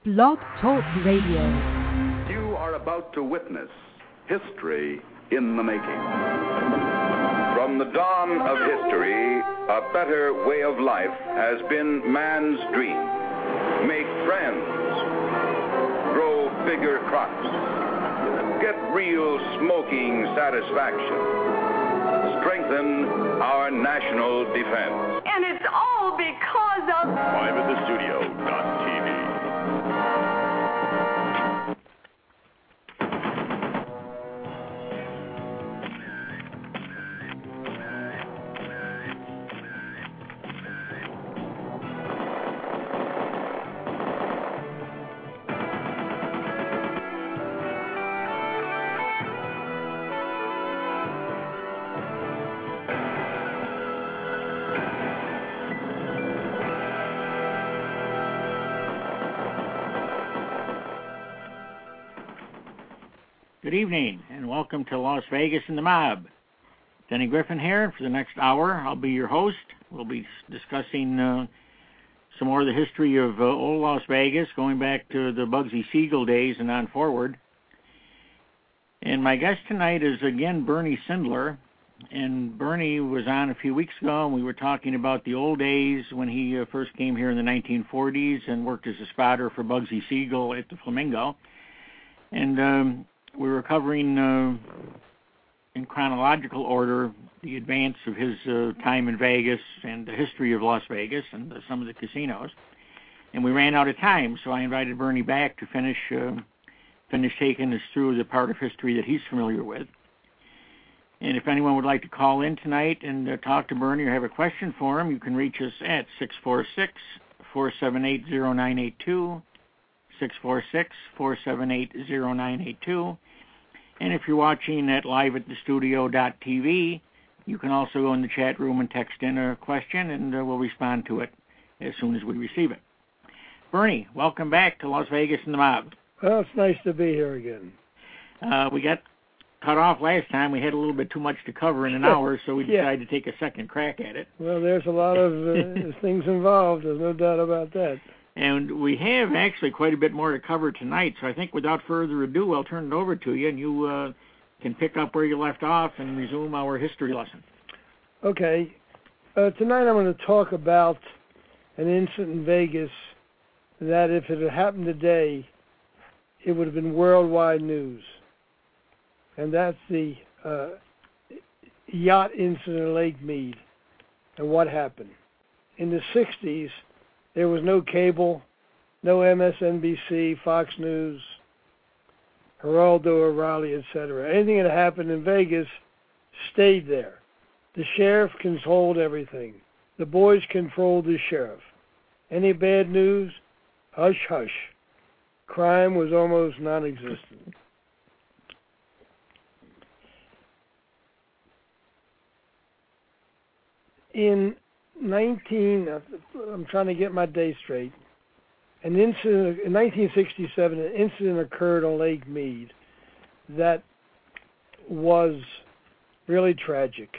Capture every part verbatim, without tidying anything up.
Blog Talk Radio. You are about to witness history in the making. From the dawn of history, a better way of life has been man's dream. Make friends, grow bigger crops, get real smoking satisfaction, strengthen our national defense. And it's all because of Live in the Studio dot T V. Good evening, and welcome to Las Vegas and the Mob. Denny Griffin here. For the next hour, I'll be your host. We'll be discussing uh, some more of the history of uh, old Las Vegas, going back to the Bugsy Siegel days and on forward. And my guest tonight is, again, Bernie Sindler. And Bernie was on a few weeks ago, and we were talking about the old days when he uh, first came here in the nineteen forties and worked as a spotter for Bugsy Siegel at the Flamingo. And Um, we were covering, uh, in chronological order, the advance of his uh, time in Vegas and the history of Las Vegas and uh, some of the casinos. And we ran out of time, so I invited Bernie back to finish uh, finish taking us through the part of history that he's familiar with. And if anyone would like to call in tonight and uh, talk to Bernie or have a question for him, you can reach us at six four six, four seven eight, zero nine eight two, six four six, four seven eight, zero nine eight two. And if you're watching at live at the studio dot T V, you can also go in the chat room and text in a question, and uh, we'll respond to it as soon as we receive it. Bernie, welcome back to Las Vegas and the Mob. Well, it's nice to be here again. Uh, we got cut off last time. We had a little bit too much to cover in an hour, so we Yeah. decided to take a second crack at it. Well, there's a lot of uh, things involved. There's no doubt about that. And we have actually quite a bit more to cover tonight, so I think without further ado, I'll turn it over to you, and you uh, can pick up where you left off and resume our history lesson. Okay. Uh, tonight I'm going to talk about an incident in Vegas that if it had happened today, it would have been worldwide news. And that's the uh, yacht incident in Lake Mead and what happened. In the sixties, there was no cable, no M S N B C, Fox News, Geraldo O'Reilly, et cetera. Anything that happened in Vegas stayed there. The sheriff controlled everything. The boys controlled the sheriff. Any bad news? Hush, hush. Crime was almost non-existent. In nineteen, I'm trying to get my day straight. An incident in nineteen sixty-seven, an incident occurred on Lake Mead that was really tragic.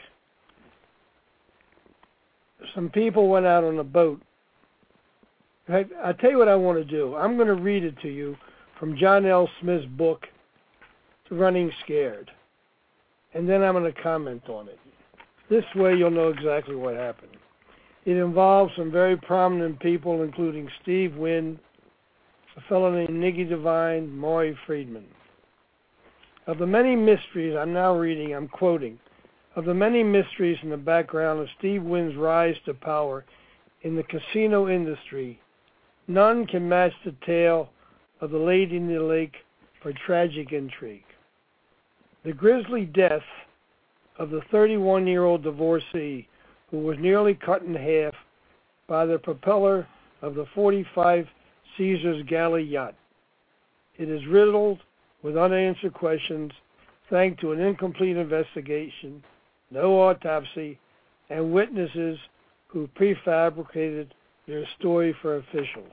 Some people went out on a boat. In fact, I'll tell you what I want to do. I'm going to read it to you from John L. Smith's book, Running Scared. And then I'm going to comment on it. This way you'll know exactly what happened. It involves some very prominent people, including Steve Wynn, a fellow named Nicky Devine, Maury Friedman. Of the many mysteries I'm now reading, I'm quoting, of the many mysteries in the background of Steve Wynn's rise to power in the casino industry, none can match the tale of the Lady in the Lake for tragic intrigue. The grisly death of the thirty-one-year-old divorcee who was nearly cut in half by the propeller of the forty-five Caesars Galley yacht. It is riddled with unanswered questions thanks to an incomplete investigation, no autopsy, and witnesses who prefabricated their story for officials.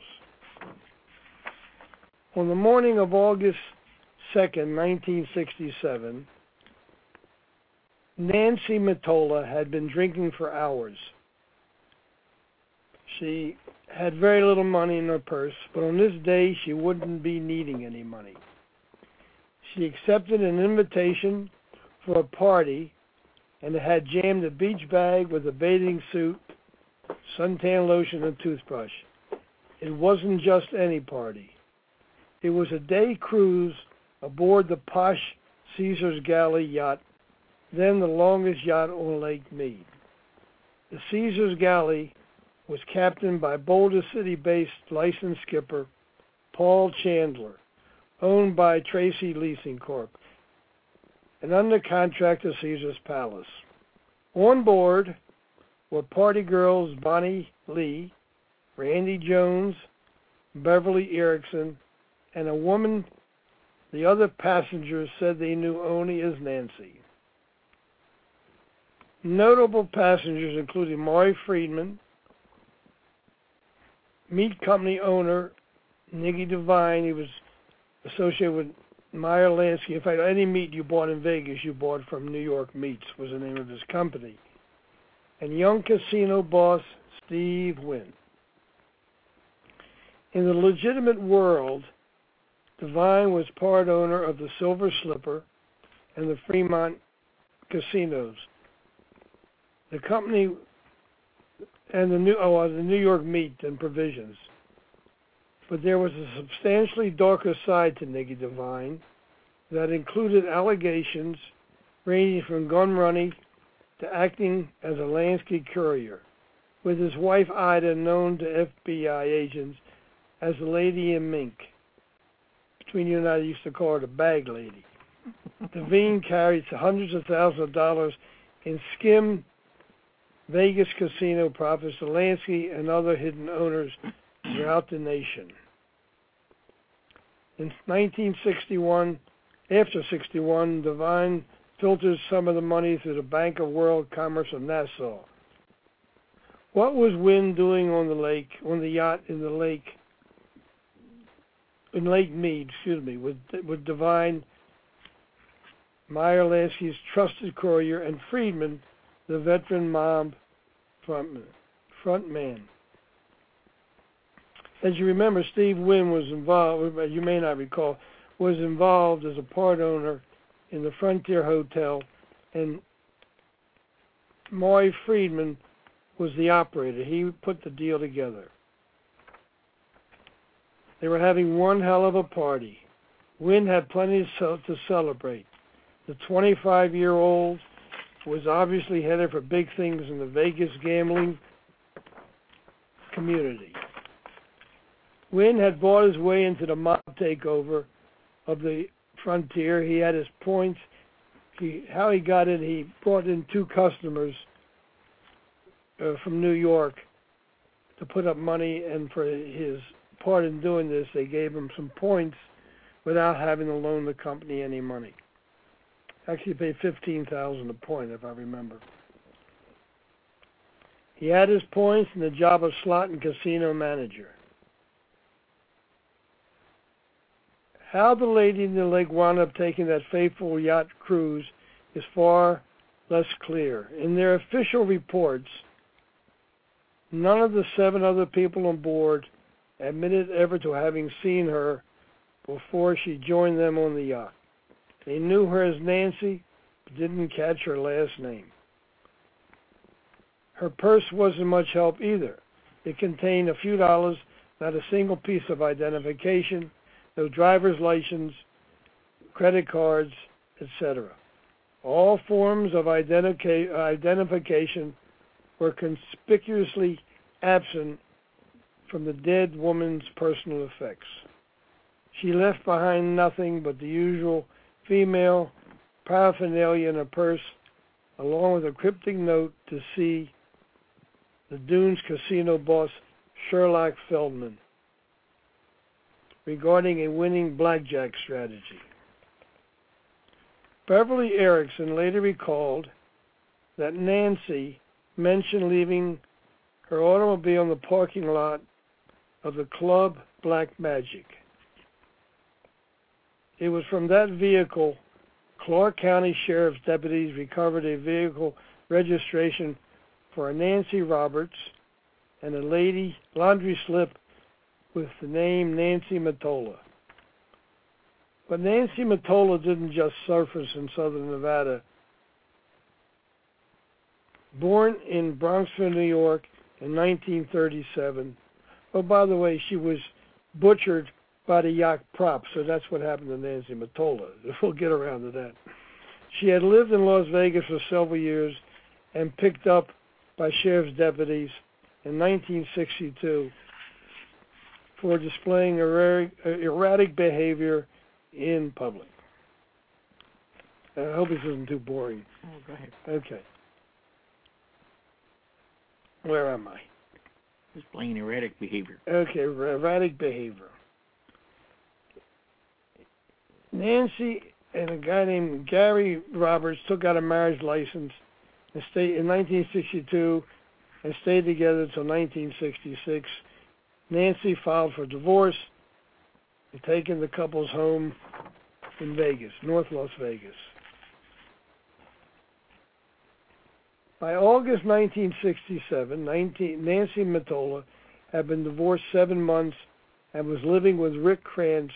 On the morning of August second, nineteen sixty-seven, Nancy Mottola had been drinking for hours. She had very little money in her purse, but on this day she wouldn't be needing any money. She accepted an invitation for a party and had jammed a beach bag with a bathing suit, suntan lotion, and toothbrush. It wasn't just any party. It was a day cruise aboard the posh Caesar's Galley yacht, then the longest yacht on Lake Mead. The Caesar's Galley was captained by Boulder City-based licensed skipper Paul Chandler, owned by Tracy Leasing Corp, and under contract to Caesar's Palace. On board were party girls Bonnie Lee, Randy Jones, Beverly Erickson, and a woman the other passengers said they knew only as Nancy. Notable passengers included Maury Friedman, meat company owner Nicky Devine. He was associated with Meyer Lansky. In fact, any meat you bought in Vegas, you bought from New York Meats, was the name of his company. And young casino boss Steve Wynn. In the legitimate world, Devine was part owner of the Silver Slipper and the Fremont casinos. The company and the New oh, the New York Meat and Provisions. But there was a substantially darker side to Nicky Devine that included allegations ranging from gun running to acting as a Lansky courier, with his wife Ida known to F B I agents as the Lady in Mink. Between you and I, they used to call her the bag lady. Devine carried hundreds of thousands of dollars in skim Vegas casino profits to Lansky and other hidden owners throughout the nation. In nineteen sixty-one, after sixty-one, Devine filtered some of the money through the Bank of World Commerce of Nassau. What was Wynn doing on the lake, on the yacht in the lake, in Lake Mead, excuse me, with with Devine, Meyer Lansky's trusted courier, and Friedman, the veteran mob front, front man. As you remember, Steve Wynn was involved, as you may not recall, was involved as a part owner in the Frontier Hotel, and Maury Friedman was the operator. He put the deal together. They were having one hell of a party. Wynn had plenty to celebrate. The twenty-five-year-old was obviously headed for big things in the Vegas gambling community. Wynn had bought his way into the mob takeover of the Frontier. He had his points. He, how he got it, he brought in two customers uh, from New York to put up money, and for his part in doing this, they gave him some points without having to loan the company any money. Actually paid fifteen thousand dollars a point, if I remember. He had his points and the job of slot and casino manager. How the Lady in the Lake wound up taking that fateful yacht cruise is far less clear. In their official reports, none of the seven other people on board admitted ever to having seen her before she joined them on the yacht. They knew her as Nancy, but didn't catch her last name. Her purse wasn't much help either. It contained a few dollars, not a single piece of identification, no driver's license, credit cards, et cetera. All forms of identica- identification were conspicuously absent from the dead woman's personal effects. She left behind nothing but the usual female paraphernalia in her purse, along with a cryptic note to see the Dunes casino boss Sherlock Feldman regarding a winning blackjack strategy. Beverly Erickson later recalled that Nancy mentioned leaving her automobile in the parking lot of the club Black Magic. It was from that vehicle Clark County Sheriff's deputies recovered a vehicle registration for a Nancy Roberts and a lady laundry slip with the name Nancy Mottola. But Nancy Mottola didn't just surface in southern Nevada. Born in Bronxville, New York in nineteen thirty-seven. Oh, by the way, she was butchered by the yacht prop, so that's what happened to Nancy Mottola. We'll get around to that. She had lived in Las Vegas for several years and picked up by sheriff's deputies in nineteen sixty-two for displaying erratic, erratic behavior in public. I hope this isn't too boring. Oh, go ahead. Okay. Where am I? Displaying erratic behavior. Okay, erratic behavior. Nancy and a guy named Gary Roberts took out a marriage license and stayed in nineteen sixty-two and stayed together until nineteen sixty-six. Nancy filed for divorce and taken the couple's home in Vegas, North Las Vegas. By August nineteen sixty-seven, Nancy Mottola had been divorced seven months and was living with Rick Krantz.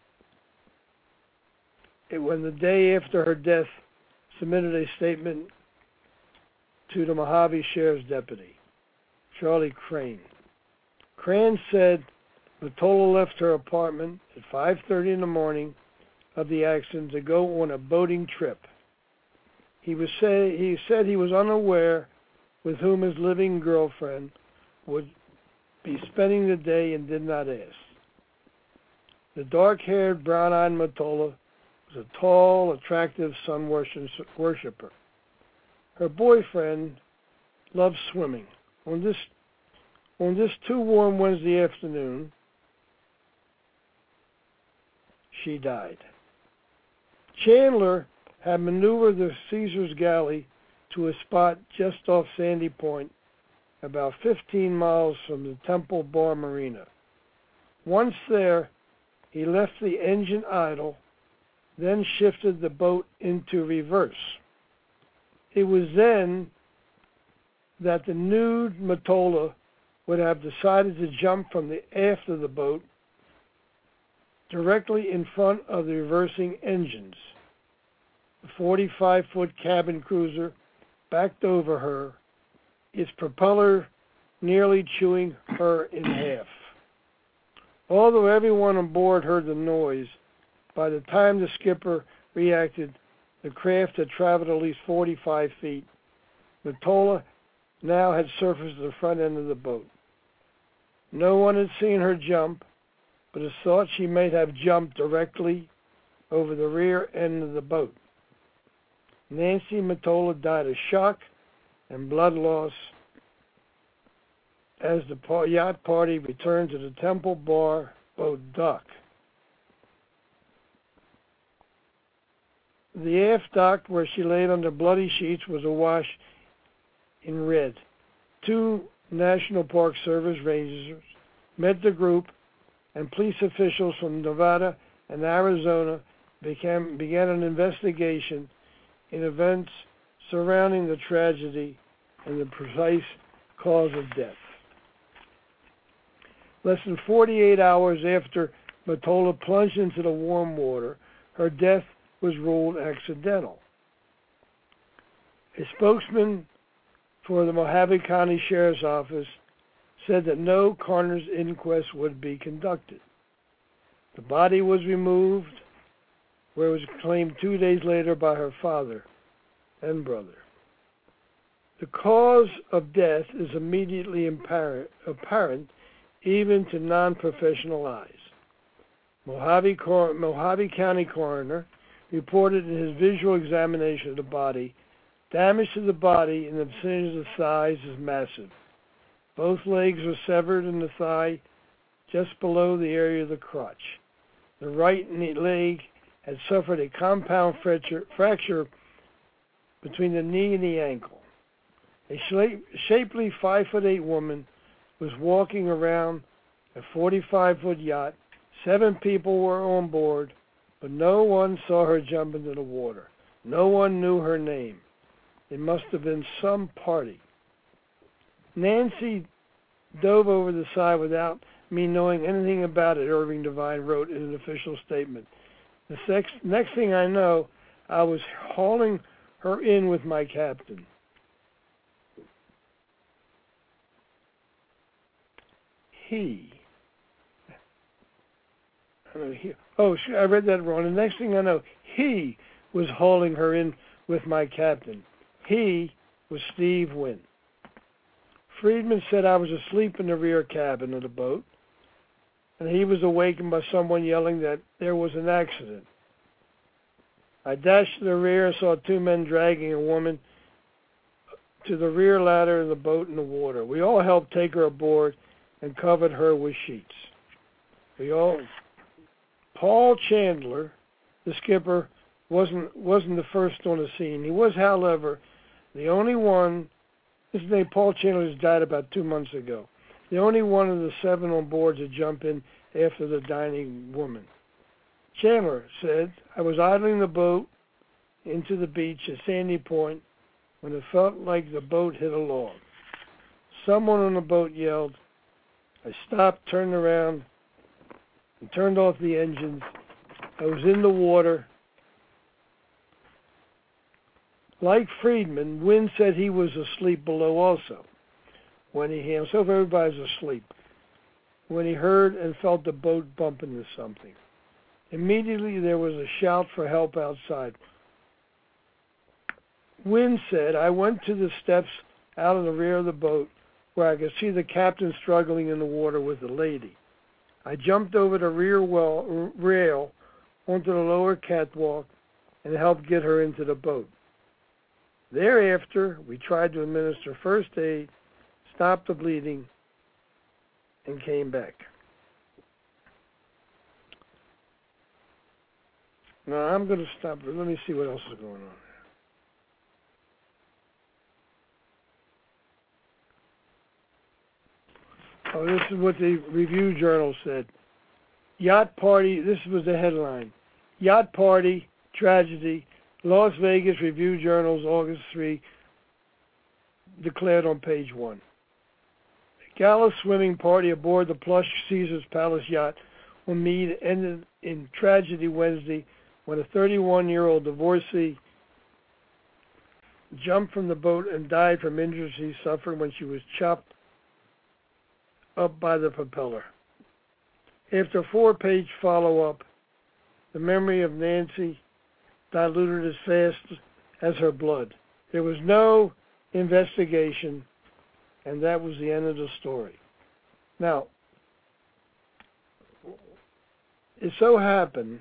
It, when the day after her death, submitted a statement to the Mojave Sheriff's deputy, Charlie Crane. Crane said Mottola left her apartment at five thirty in the morning of the accident to go on a boating trip. He was say he said he was unaware with whom his living girlfriend would be spending the day and did not ask. The dark-haired, brown-eyed Mottola was a tall, attractive sun worshiper. Her boyfriend loved swimming. On this on this too warm Wednesday afternoon, she died. Chandler had maneuvered the Caesar's Galley to a spot just off Sandy Point, about fifteen miles from the Temple Bar Marina. Once there, he left the engine idle, then shifted the boat into reverse. It was then that the nude Mottola would have decided to jump from the aft of the boat directly in front of the reversing engines. The forty-five foot cabin cruiser backed over her, its propeller nearly chewing her in half. Although everyone on board heard the noise, by the time the skipper reacted, the craft had traveled at least forty-five feet. Mottola now had surfaced at the front end of the boat. No one had seen her jump, but it thought she might have jumped directly over the rear end of the boat. Nancy Mottola died of shock and blood loss as the yacht party returned to the Temple Bar boat dock. The aft dock where she laid under bloody sheets was awash in red. Two National Park Service rangers met the group, and police officials from Nevada and Arizona began, began an investigation in events surrounding the tragedy and the precise cause of death. Less than forty-eight hours after Mottola plunged into the warm water, her death was ruled accidental. A spokesman for the Mojave County Sheriff's Office said that no coroner's inquest would be conducted. The body was removed, where it was claimed two days later by her father and brother. The cause of death is immediately apparent, apparent even to non-professional eyes. Mojave, Cor- Mojave County coroner reported in his visual examination of the body, damage to the body in the vicinity of the thighs is massive. Both legs were severed in the thigh just below the area of the crotch. The right leg had suffered a compound fracture, fracture between the knee and the ankle. A shapely five foot eight woman was walking around a forty-five foot yacht. Seven people were on board, but no one saw her jump into the water. No one knew her name. It must have been some party. Nancy dove over the side without me knowing anything about it, Irving Devine wrote in an official statement. The sex, next thing I know, I was hauling her in with my captain. He, I don't know, he oh, I read that wrong. The next thing I know, he was hauling her in with my captain. He was Steve Wynn. Friedman said I was asleep in the rear cabin of the boat, and he was awakened by someone yelling that there was an accident. I dashed to the rear and saw two men dragging a woman to the rear ladder of the boat in the water. We all helped take her aboard and covered her with sheets. We all... Paul Chandler, the skipper, wasn't wasn't the first on the scene. He was, however, the only one. His name, Paul Chandler, has died about two months ago. The only one of the seven on board to jump in after the dying woman. Chandler said, I was idling the boat into the beach at Sandy Point when it felt like the boat hit a log. Someone on the boat yelled. I stopped, turned around, and turned off the engines. I was in the water. Like Friedman, Wynn said he was asleep below also. When he himself, everybody's asleep. When he heard and felt the boat bump into something. Immediately there was a shout for help outside. Wynn said, I went to the steps out of the rear of the boat where I could see the captain struggling in the water with a lady. I jumped over the rear well, rail onto the lower catwalk and helped get her into the boat. Thereafter, we tried to administer first aid, stop the bleeding, and came back. Now, I'm going to stop. Let me see what else is going on. Oh, this is what the Review Journal said. Yacht party, this was the headline. Yacht party, tragedy, Las Vegas Review Journal's August third, declared on page one. A gala swimming party aboard the plush Caesar's Palace yacht on Mead ended in tragedy Wednesday when a thirty-one-year-old divorcee jumped from the boat and died from injuries she suffered when she was chopped up by the propeller. After a four-page follow-up, the memory of Nancy diluted as fast as her blood. There was no investigation, and that was the end of the story. Now, it so happened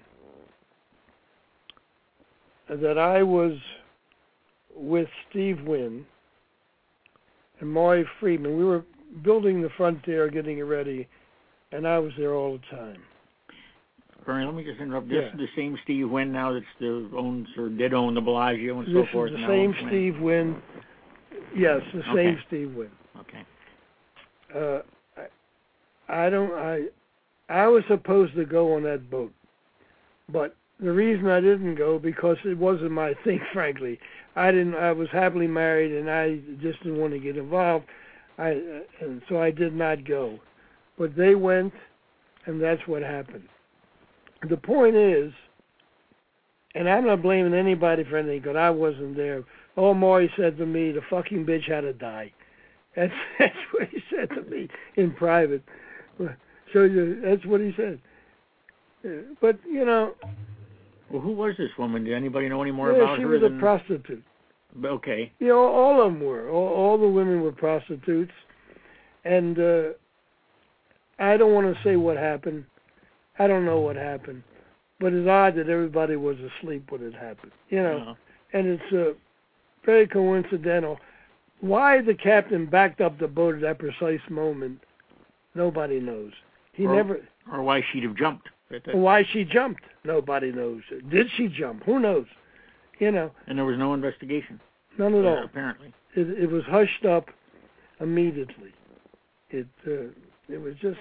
that I was with Steve Wynn and Maury Friedman. We were building the Frontier, getting it ready, and I was there all the time. Bernie, let me just interrupt. This Yeah. is the same Steve Wynn now that's the owns or did own the Bellagio and so This forth. is the now, same okay. Steve Wynn. Yes, the Okay. same Steve Wynn. Okay. Uh, I, I don't. I I was supposed to go on that boat, but the reason I didn't go because it wasn't my thing. Frankly, I didn't. I was happily married, and I just didn't want to get involved. I uh, and so I did not go. But they went, and that's what happened. The point is, and I'm not blaming anybody for anything because I wasn't there. All Maury said to me, the fucking bitch had to die. That's that's what he said to me in private. So you, that's what he said. But you know. Well, who was this woman? Did anybody know any more yeah, about she her? was than... a prostitute. Okay. You know, all of them were. All, all the women were prostitutes, and uh, I don't want to say what happened. I don't know what happened, but it's odd that everybody was asleep when it happened. You know, Uh-huh. and it's uh, very coincidental. Why the captain backed up the boat at that precise moment, nobody knows. He or, never. Or why she'd have jumped. Why she jumped, nobody knows. Did she jump? Who knows? You know. And there was no investigation. None at uh, all. Apparently. It, it was hushed up immediately. It uh, it was just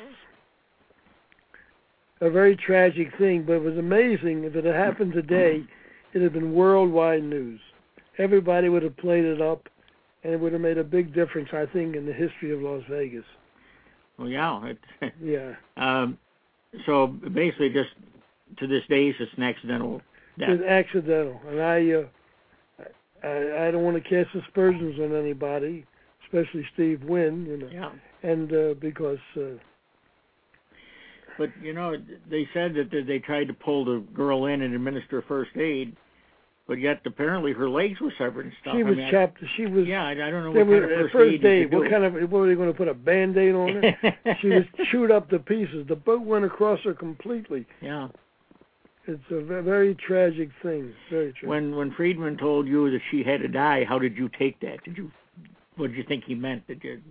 a very tragic thing, but it was amazing. If it had happened today, it would have been worldwide news. Everybody would have played it up, and it would have made a big difference, I think, in the history of Las Vegas. Well, yeah. It, Yeah. um, so basically, just to this day, it's just an accidental death. It's accidental, and I, uh, I, I don't want to cast aspersions on anybody, especially Steve Wynn, you know. Yeah. And uh, because. Uh, but you know, they said that they tried to pull the girl in and administer first aid, but yet apparently her legs were severed and stuff. She was I mean, chapped. She was. Yeah, I, I don't know They what were, kind of first, first aid. you aid. could What do. kind of? What were they going to put a Band-Aid on her? She was chewed up to pieces. The boat went across her completely. Yeah. It's a ve- very tragic thing. Very tragic. When when Friedman told you that she had to die, how did you take that? Did you? What did you think he meant? Did you?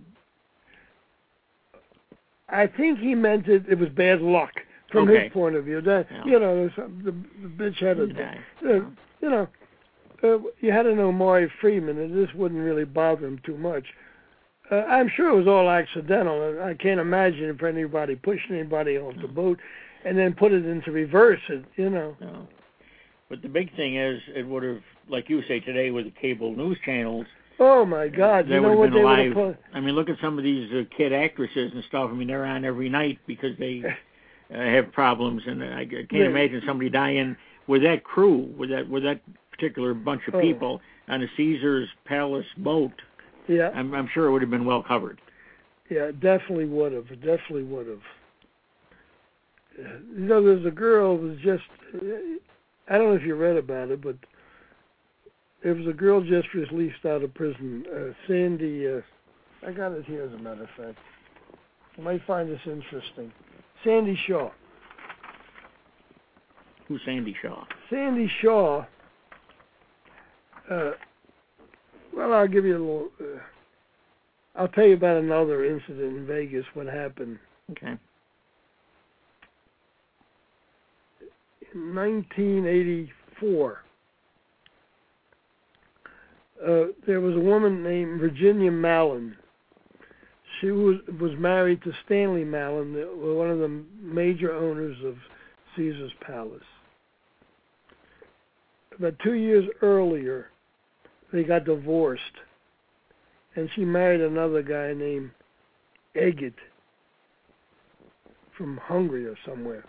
I think he meant it. It was bad luck from Okay. his point of view. That Yeah. you know, the, the bitch had a. Die. Uh, you know, uh, you had to know Maury Freeman, and this wouldn't really bother him too much. Uh, I'm sure it was all accidental. I can't imagine if anybody pushed anybody off the boat and then put it into reverse. It, you know. No. But the big thing is, it would have, like you say today, with the cable news channels. Oh my God! They You know would what have they been would have alive. put? I mean, look at some of these uh, kid actresses and stuff. I mean, they're on every night because they uh, have problems, and I, I can't Yeah. imagine somebody dying with that crew, with that with that particular bunch of Oh. people on a Caesar's Palace boat. Yeah, I'm, I'm sure it would have been well covered. yeah, it definitely would have. It definitely would have. Uh, You know, there's a girl who was just. I don't know if you read about it, but there was a girl just released out of prison, uh, Sandy. Uh, I got it here, as a matter of fact. You might find this interesting. Sandy Shaw. Who's Sandy Shaw? Sandy Shaw. Uh, well, I'll give you a little. Uh, I'll tell you about another incident in Vegas. What happened Okay. in nineteen eighty-four? Uh, there was a woman named Virginia Mallon. She was was married to Stanley Mallon, the, one of the major owners of Caesar's Palace. About two years earlier, they got divorced, and she married another guy named Egid from Hungary or somewhere.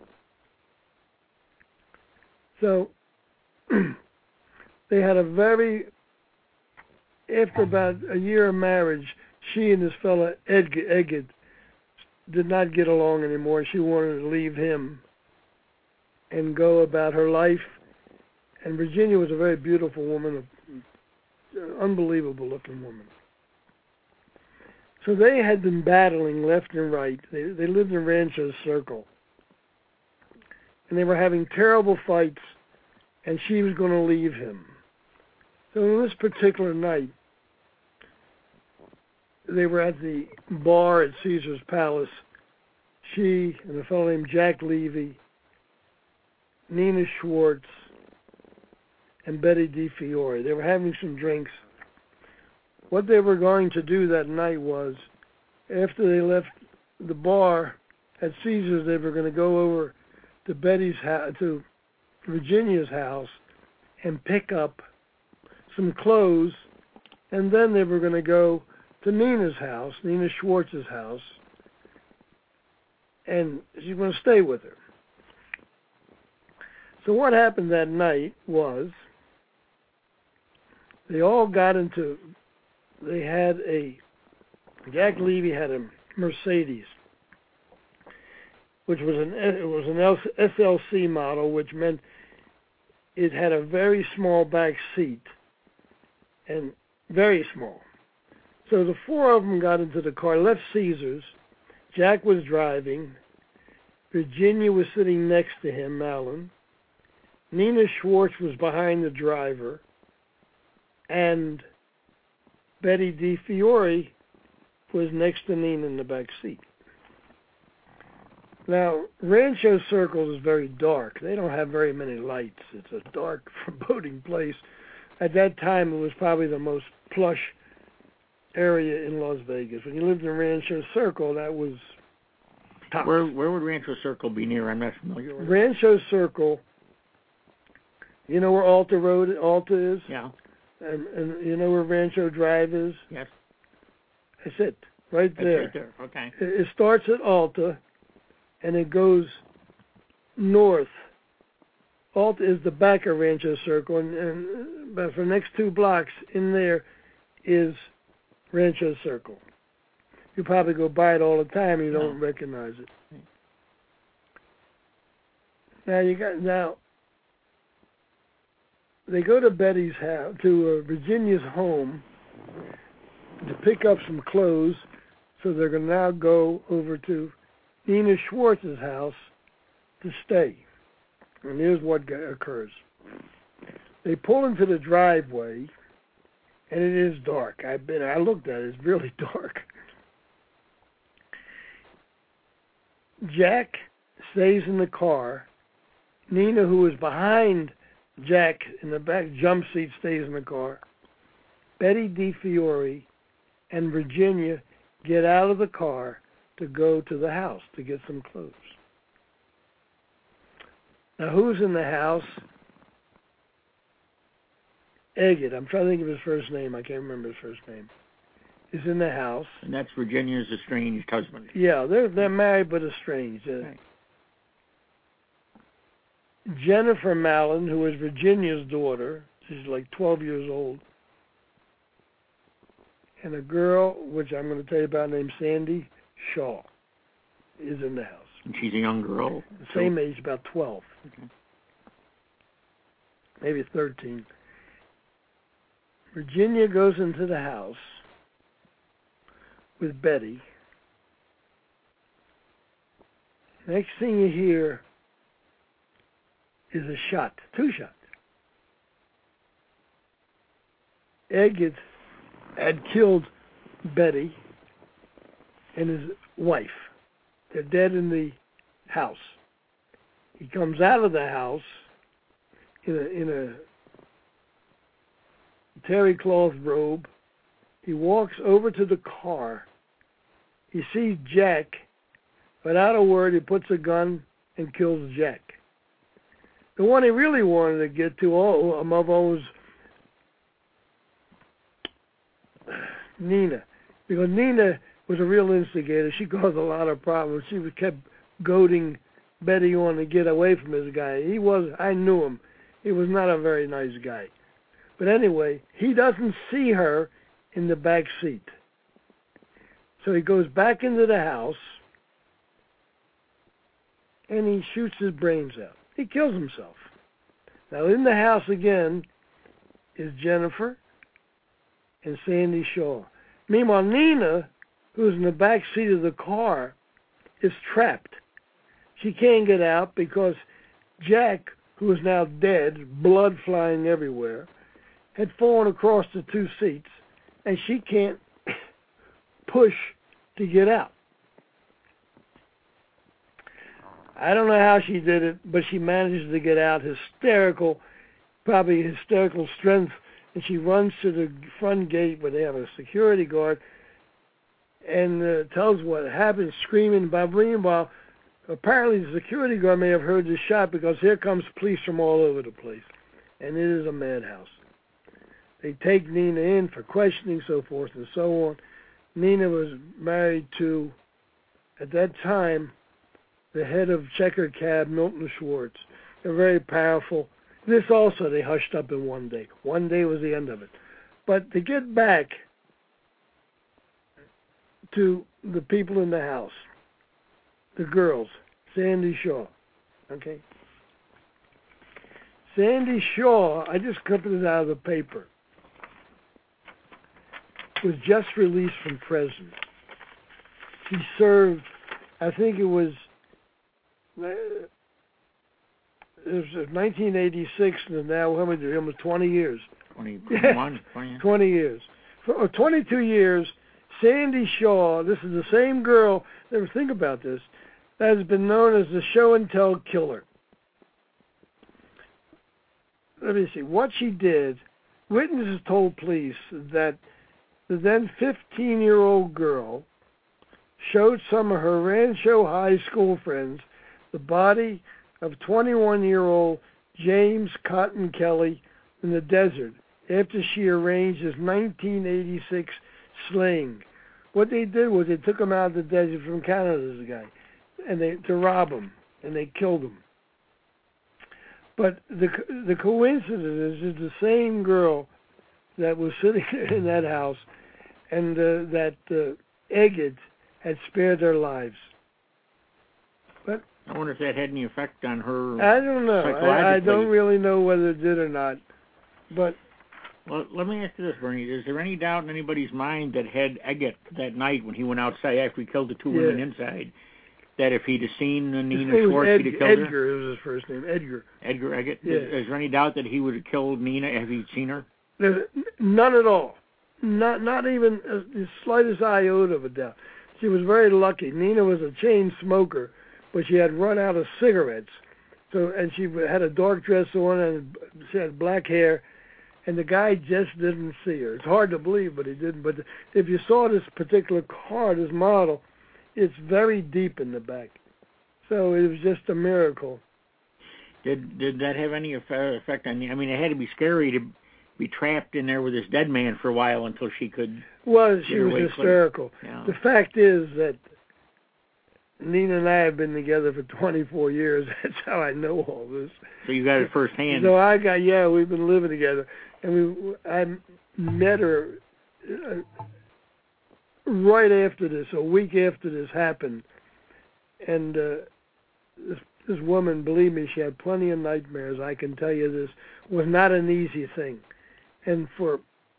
So they had a very, after about a year of marriage, she and this fella, Edgar, Egid, did not get along anymore. She wanted to leave him and go about her life. And Virginia was a very beautiful woman, an unbelievable looking woman. So they had been battling left and right. They, they lived in Rancho Circle. And they were having terrible fights, and she was going to leave him. So on this particular night, they were at the bar at Caesar's Palace. She and a fellow named Jack Levy, Nina Schwartz, and Betty DeFiore. They were having some drinks. What they were going to do that night was, after they left the bar at Caesar's, they were going to go over to Betty's house, to Virginia's house, and pick up some clothes, and then they were going to go to Nina's house, Nina Schwartz's house, and she's going to stay with her. So what happened that night was they all got into, they had a, Jack Levy had a Mercedes, which was an, it was an S L C model, which meant it had a very small back seat, and very small. So the four of them got into the car, left Caesar's. Jack was driving. Virginia was sitting next to him, Mallon. Nina Schwartz was behind the driver. And Betty DeFiore was next to Nina in the back seat. Now, Rancho Circle is very dark. They don't have very many lights. It's a dark, foreboding place. At that time, it was probably the most plush area in Las Vegas. When you lived in Rancho Circle, that was top. Where where would Rancho Circle be near? I'm not familiar with it. Rancho Circle, you know where Alta Road, Alta is? Yeah. And, and you know where Rancho Drive is? Yes. That's it. right That's there. right there. Okay. It, it starts at Alta, and it goes north. Alta is the back of Rancho Circle, and, and but for the next two blocks in there is Rancho Circle. You probably go by it all the time and you don't No. recognize it. Now you got now. They go to Betty's house, to uh, Virginia's home, to pick up some clothes. So they're going to now go over to Nina Schwartz's house to stay. And here's what occurs. They pull into the driveway, and it is dark. I've been. I looked at it. It's really dark. Jack stays in the car. Nina, who is behind Jack in the back jump seat, stays in the car. Betty DeFiore and Virginia get out of the car to go to the house to get some clothes. Now, who's in the house? Eggett. I'm trying to think of his first name. I can't remember his first name. Is in the house. And that's Virginia's estranged husband. Yeah, they're they're married but estranged. Uh, Right. Jennifer Mallon, who is Virginia's daughter, she's like twelve years old, and a girl, which I'm going to tell you about, named Sandy Shaw, is in the house. And she's a young girl. The same age, about twelve. Okay. Maybe thirteen. Virginia goes into the house with Betty. Next thing you hear is a shot, two shots. Eggett had killed Betty and his wife. They're dead in the house. He comes out of the house in a in a terry cloth robe. He walks over to the car. He sees Jack. Without a word, he puts a gun and kills Jack. The one he really wanted to get to, all above all, was Nina. Because Nina was a real instigator. She caused a lot of problems. She kept goading Betty on to get away from this guy. He was, I knew him. He was not a very nice guy. But anyway, he doesn't see her in the back seat. So he goes back into the house and he shoots his brains out. He kills himself. Now in the house again is Jennifer and Sandy Shaw. Meanwhile, Nina, who's in the back seat of the car, is trapped. She can't get out because Jack, who is now dead, blood flying everywhere, had fallen across the two seats, and she can't push to get out. I don't know how she did it, but she manages to get out, hysterical, probably hysterical strength, and she runs to the front gate where they have a security guard and uh, tells what happened, screaming. But meanwhile, apparently the security guard may have heard the shot because here comes police from all over the place, and it is a madhouse. They take Nina in for questioning, so forth and so on. Nina was married to, at that time, the head of Checker Cab, Milton Schwartz. They're very powerful. This also they hushed up in one day. One day was the end of it. But to get back to the people in the house, the girls, Sandy Shaw, okay? Sandy Shaw, I just clipped it out of the paper, was just released from prison. She served, I think it was, it was nineteen eighty-six, and now how many? Almost twenty years. twenty-one, twenty. twenty years. For twenty-two years, Sandy Shaw, this is the same girl, never think about this, that has been known as the show and tell killer. Let me see. What she did, witnesses told police that the then fifteen-year-old girl showed some of her Rancho High School friends the body of twenty-one-year-old James Cotton Kelly in the desert after she arranged his nineteen eighty-six slaying. what they did was they took him out of the desert from Canada, this guy, and they to rob him, and they killed him. But the the coincidence is the same girl that was sitting in that house, and uh, that uh, Eggett had spared their lives. But I wonder if that had any effect on her. I don't know. I, I don't really know whether it did or not. But well, let me ask you this, Bernie: is there any doubt in anybody's mind that had Eggett that night when he went outside after he killed the two yeah. women inside, that if he'd have seen uh, Nina his Schwartz, Ed, he'd have killed Edgar, her? Edgar was his first name, Edgar. Edgar Eggett? Yeah. Is, is there any doubt that he would have killed Nina if he'd seen her? There's none at all. Not not even the slightest iota of a doubt. She was very lucky. Nina was a chain smoker, but she had run out of cigarettes. So and she had a dark dress on and she had black hair, and the guy just didn't see her. It's hard to believe, but he didn't. But if you saw this particular car, this model, it's very deep in the back. So it was just a miracle. Did did that have any effect on you? I mean, it had to be scary to be trapped in there with this dead man for a while until she could. Well, she was hysterical. Yeah. The fact is that Nina and I have been together for twenty-four years. That's how I know all this. So you got it firsthand. So I got, yeah, we've been living together. And we, I met her uh, right after this, a week after this happened. And uh, this, this woman, believe me, she had plenty of nightmares. I can tell you this was not an easy thing. And for,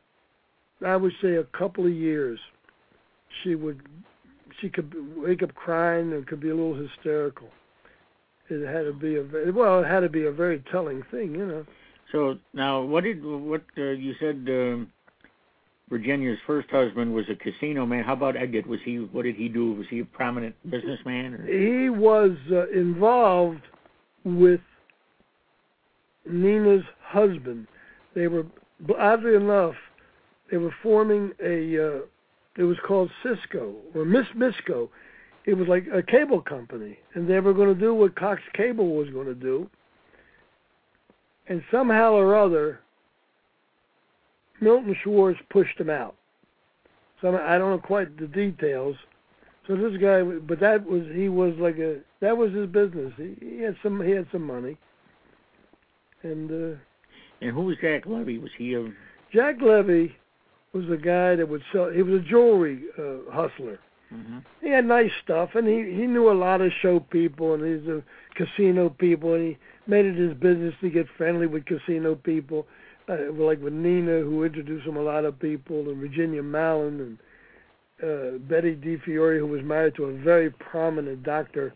I would say, a couple of years, she would, she could wake up crying and could be a little hysterical. It had to be a very, well, it had to be a very telling thing, you know. So now, what did what uh, you said? Uh, Virginia's first husband was a casino man. How about Eggett? Was he? What did he do? Was he a prominent businessman? Or? He was uh, involved with Nina's husband. They were, oddly enough, they were forming a. Uh, it was called Cisco or Miss Misco. It was like a cable company, and they were going to do what Cox Cable was going to do. And somehow or other, Milton Schwartz pushed him out. Some I don't know quite the details. So this guy, but that was he was like a that was his business. He, he had some he had some money. And uh, and who was Jack Levy? Was he a Jack Levy was a guy that would sell. He was a jewelry uh, hustler. Mm-hmm. He had nice stuff, and he, he knew a lot of show people, and he's a casino people, and he made it his business to get friendly with casino people, uh, like with Nina, who introduced him a lot of people, and Virginia Mallon, and uh, Betty DeFiore, who was married to a very prominent doctor,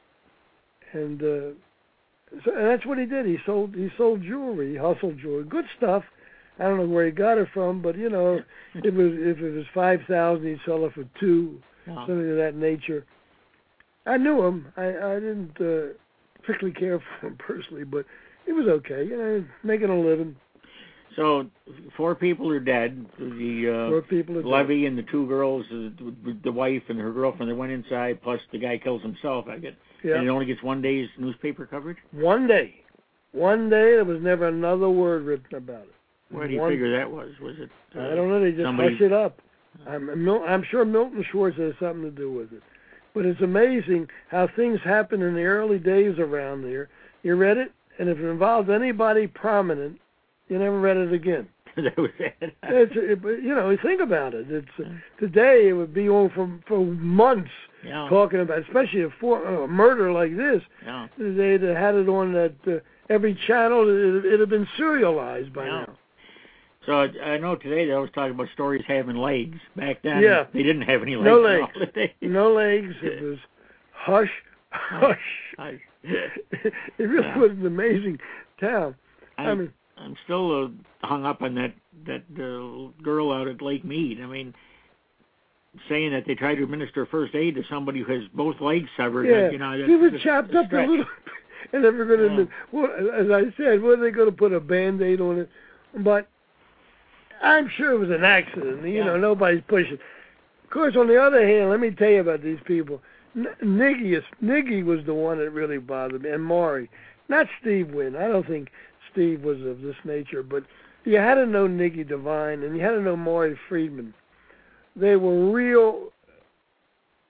and uh, so and that's what he did. He sold he sold jewelry, he hustled jewelry, good stuff. I don't know where he got it from, but you know, if it was if it was five thousand, he'd sell it for two. No. Something of that nature. I knew him. I, I didn't uh, particularly care for him personally, but he was okay. You know, making a living. So four people are dead. The uh, four people are Levy dead. and the two girls, uh, the wife and her girlfriend, they went inside. Plus the guy kills himself. I get. Yeah. And it only gets one day's newspaper coverage. One day, one day, there was never another word written about it. Where do you one, figure that was? Was it? Uh, I don't know. They just somebody... hushed it up. I'm, I'm sure Milton Schwartz has something to do with it. But it's amazing how things happen in the early days around there. You read it, and if it involved anybody prominent, you never read it again. That was it. It's, it, you know, think about it. It's uh, today it would be on for for months yeah. talking about, especially a, for, a murder like this. Yeah. They'd had it on that uh, every channel. It, it'd have been serialized by yeah. now. So I, I know today they always talk about stories having legs. Back then, yeah. they didn't have any legs. No legs. No, no legs. It was hush, hush. hush. It really yeah. was an amazing town. I, I mean, I'm still uh, hung up on that that uh, girl out at Lake Mead. I mean, saying that they tried to administer first aid to somebody who has both legs severed. Yeah, you know, he was chopped up a little, and they're going to. Yeah. Well, as I said, what are they going to put a Band-Aid on it? But I'm sure it was an accident. You yeah. know, nobody's pushing. Of course, on the other hand, let me tell you about these people. N- Niggy, is, Niggy was the one that really bothered me, and Maury. Not Steve Wynn. I don't think Steve was of this nature, but you had to know Niggy Devine, and you had to know Maury Friedman. They were real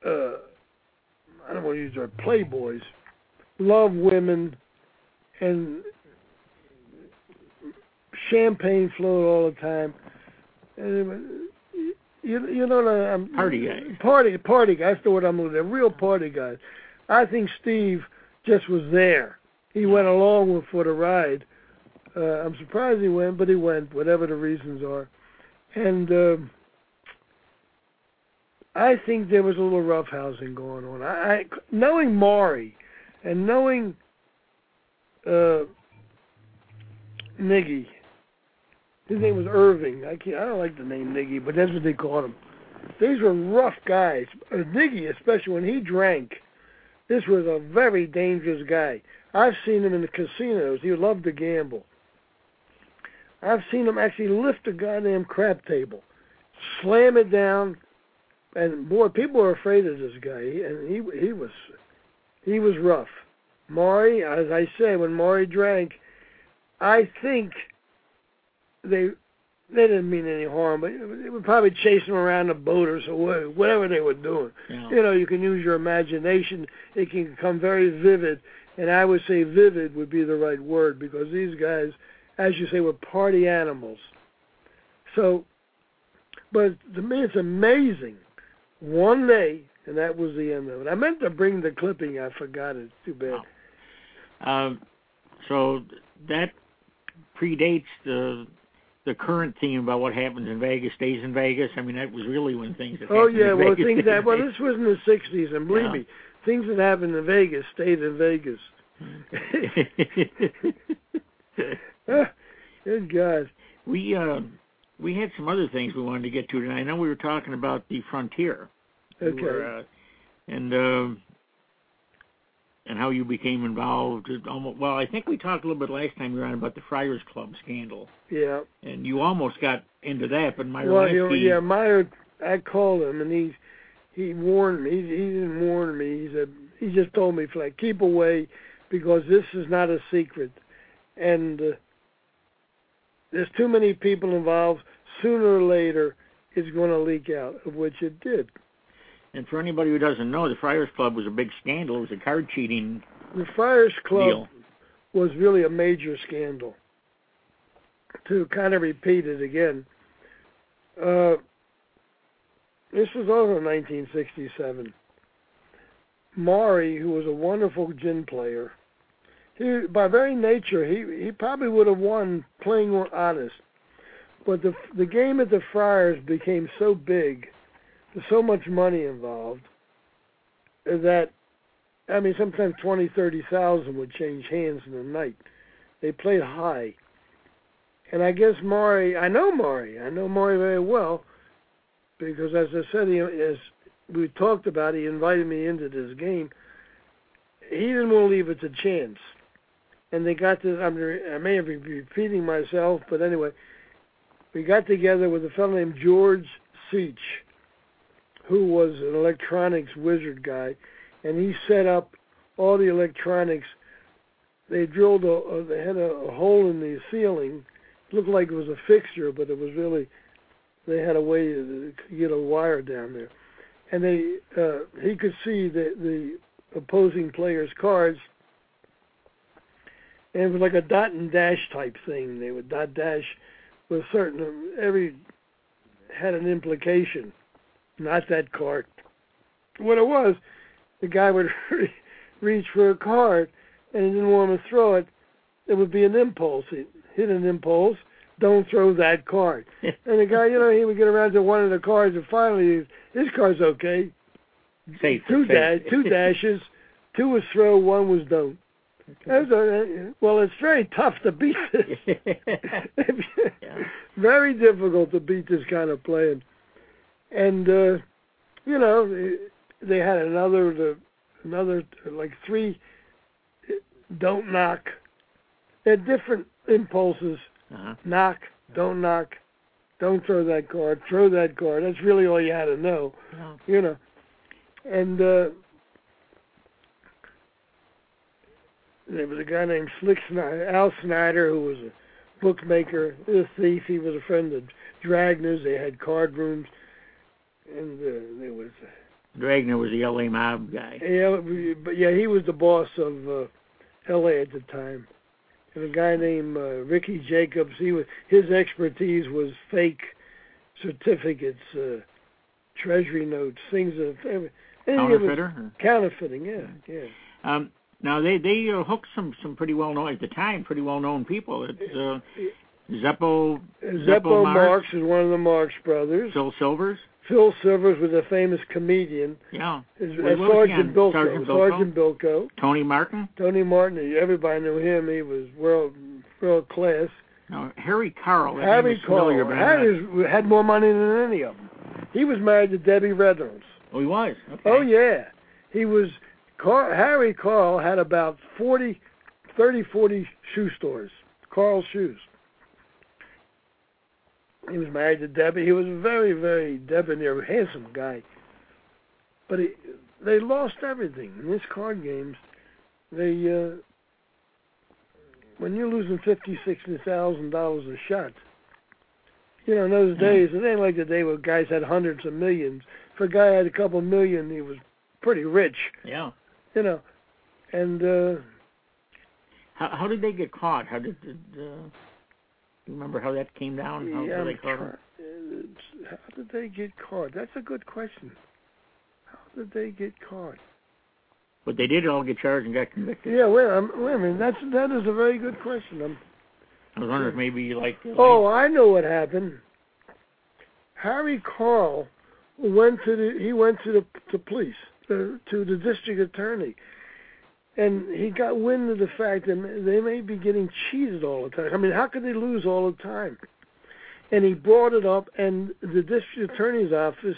uh, I don't want to use the word playboys, love women, and champagne flowed all the time. And you, you know, I'm party guys. Party, party guys. That's the word I'm looking at. Real party guys. I think Steve just was there. He went along with for the ride. Uh, I'm surprised he went, but he went, whatever the reasons are. And uh, I think there was a little roughhousing going on. I, I knowing Maury and knowing uh, Niggy. His name was Irving. I can't, I don't like the name Niggy, but that's what they called him. These were rough guys. Uh, Niggy, especially when he drank, this was a very dangerous guy. I've seen him in the casinos. He loved to gamble. I've seen him actually lift a goddamn crap table, slam it down, and boy, people were afraid of this guy. He, and he he was he was rough. Maury, as I say, when Maury drank, I think they they didn't mean any harm, but they would probably chase him around the boat or so, whatever they were doing. Yeah. You know, you can use your imagination. It can become very vivid, and I would say vivid would be the right word, because these guys, as you say, were party animals. So, but to me, it's amazing. One day, and that was the end of it. I meant to bring the clipping. I forgot it. Too bad. Um, so that predates the the current theme about what happens in Vegas stays in Vegas. I mean, that was really when things that Oh happened yeah, in well Vegas things stayed that in well Vegas. this was in the sixties, and believe Yeah. me, things that happened in Vegas stayed in Vegas. Good God. We uh, we had some other things we wanted to get to tonight. I know we were talking about the Frontier. We Okay. were, uh, and uh, and how you became involved. Almost, well, I think we talked a little bit last time you were on about the Friars Club scandal. Yeah. And you almost got into that, but Meyer Well, Lasky, you know, yeah, Meyer. I called him, and he he warned me. He, he didn't warn me. He said he just told me, flat, keep away, because this is not a secret, and uh, there's too many people involved. Sooner or later, it's going to leak out, of which it did. And for anybody who doesn't know, the Friars Club was a big scandal. It was a card cheating The Friars Club deal. was really a major scandal. To kind of repeat it again, uh, this was also nineteen sixty-seven. Maury, who was a wonderful gin player, he, by very nature, he, he probably would have won playing honest. But the the game at the Friars became so big, there's so much money involved, that, I mean, sometimes twenty, thirty thousand would change hands in a night. They played high. And I guess Maury, I know Maury, I know Maury very well, because as I said, he, as we talked about, he invited me into this game. He didn't want to leave it to chance. And they got to, I'm, I may be repeating myself, but anyway, we got together with a fellow named George Seach, who was an electronics wizard guy, and he set up all the electronics. They drilled a, a they had a, a hole in the ceiling. It looked like it was a fixture, but it was really, they had a way to get a wire down there. And they uh, he could see the, the opposing players' cards, and it was like a dot and dash type thing. They would dot dash with certain, every had an implication. Not that card. What it was, the guy would reach for a card, and he didn't want to throw it. There would be an impulse. He'd hit an impulse. Don't throw that card. And the guy, you know, he would get around to one of the cards, and finally, his card's okay. Safe, two safe. dash, two dashes. Two was throw, one was don't. That was a, well, it's very tough to beat this. Yeah. Very difficult to beat this kind of playing. And, uh, you know, they had another, the, another, like three, don't knock. They had different impulses. Uh-huh. Knock, don't knock, don't throw that card, throw that card. That's really all you had to know, Oh. you know. And uh, there was a guy named Slick Snyder, Al Snyder, who was a bookmaker, a thief. He was a friend of Dragner's. They had card rooms. And uh, there was Dragner was the L A mob guy. Yeah, but yeah, he was the boss of uh, L A at the time. And a guy named uh, Ricky Jacobs, he was his expertise was fake certificates, uh, treasury notes, things of counterfeiter. Counterfeiting, yeah, yeah. Um, now they they uh, hooked some some pretty well known at the time, pretty well known people. It's uh, Zeppo Zeppo, Zeppo Marx, Marx is one of the Marx brothers. Phil Silvers. Phil Silvers was a famous comedian. Yeah. His, Wait, uh, Sergeant Bilko. Sergeant Bilko. Sergeant Bilko. Tony Martin. Tony Martin. Everybody knew him. He was world world class. No, Harry Carl. Harry Carl. Harry had more money than any of them. He was married to Debbie Reynolds. Oh, he was? Okay. Oh, yeah. He was, Car, Harry Carl had about forty, thirty, forty shoe stores. Carl Shoes. He was married to Debbie. He was a very, very debonair, handsome guy. But he, they lost everything. In these card games, they, uh, when you're losing fifty, sixty thousand dollars a shot, you know, in those days, it ain't like the day where guys had hundreds of millions. If a guy had a couple million, he was pretty rich. Yeah. You know, and uh, how how did they get caught? How did, did uh, you remember how that came down? How yeah, did they caught them? How did they get caught? That's a good question. How did they get caught? But they did all get charged and got convicted. Yeah, wait, um, wait a minute. That's that is a very good question. I'm, I was wondering if maybe like. Oh, I know what happened. Harry Carl went to the he went to the to police uh, to the district attorney, and he got wind of the fact that they may be getting cheated all the time. I mean, how could they lose all the time? And he brought it up, and the district attorney's office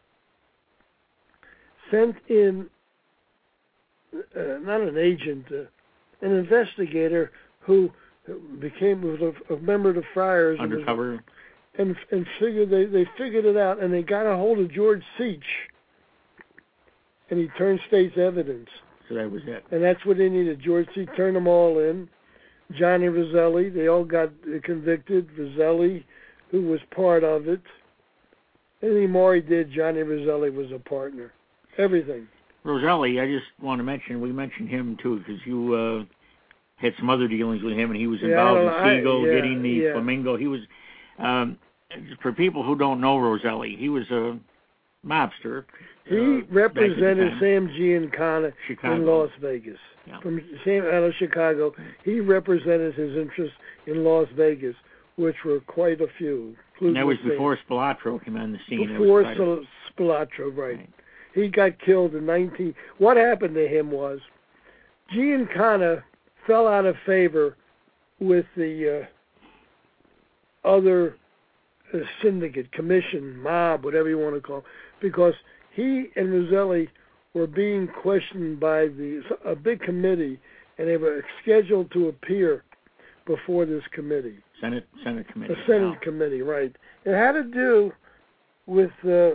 sent in uh, not an agent, uh, an investigator who became was a, a member of the Friars. Undercover. And, and figured they, they figured it out, and they got a hold of George Seach, and he turned state's evidence. So that was it. And that's what they needed. George Seach turned them all in. Johnny Roselli, they all got convicted. Roselli, who was part of it. Anything more he did, Johnny Roselli was a partner. Everything. Roselli, I just want to mention, we mentioned him too, because you uh, had some other dealings with him, and he was involved yeah, in Siegel, yeah, getting the yeah. Flamingo. He was... Um, for people who don't know Roselli, he was a mobster. He uh, represented Sam Giancana Chicago. in Las Vegas. Yeah. From Sam out of Chicago, he represented his interests in Las Vegas, which were quite a few. And that was before Spilatro came on the scene. Before Spilatro, right. right. He got killed in nineteen. What happened to him was Giancana fell out of favor with the uh, other uh, syndicate, commission, mob, whatever you want to call it, because he and Roselli were being questioned by the a big committee, and they were scheduled to appear before this committee. Senate Senate committee. The Senate wow. committee, right. It had to do with, uh,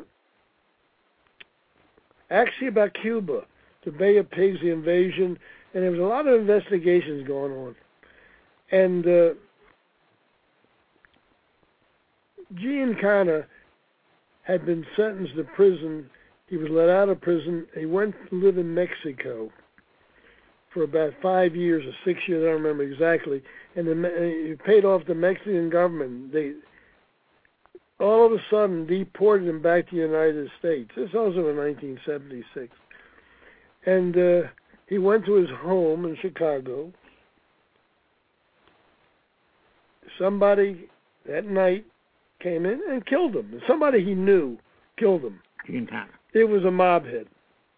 actually about Cuba, the Bay of Pigs, the invasion, and there was a lot of investigations going on. And uh, Giancana had been sentenced to prison. He was let out of prison. He went to live in Mexico for about five years or six years, I don't remember exactly. And the, he paid off the Mexican government. They all of a sudden deported him back to the United States. This also in nineteen seventy-six. And uh, he went to his home in Chicago. Somebody that night came in and killed him. Somebody he knew killed him. Giancana. It was a mob hit.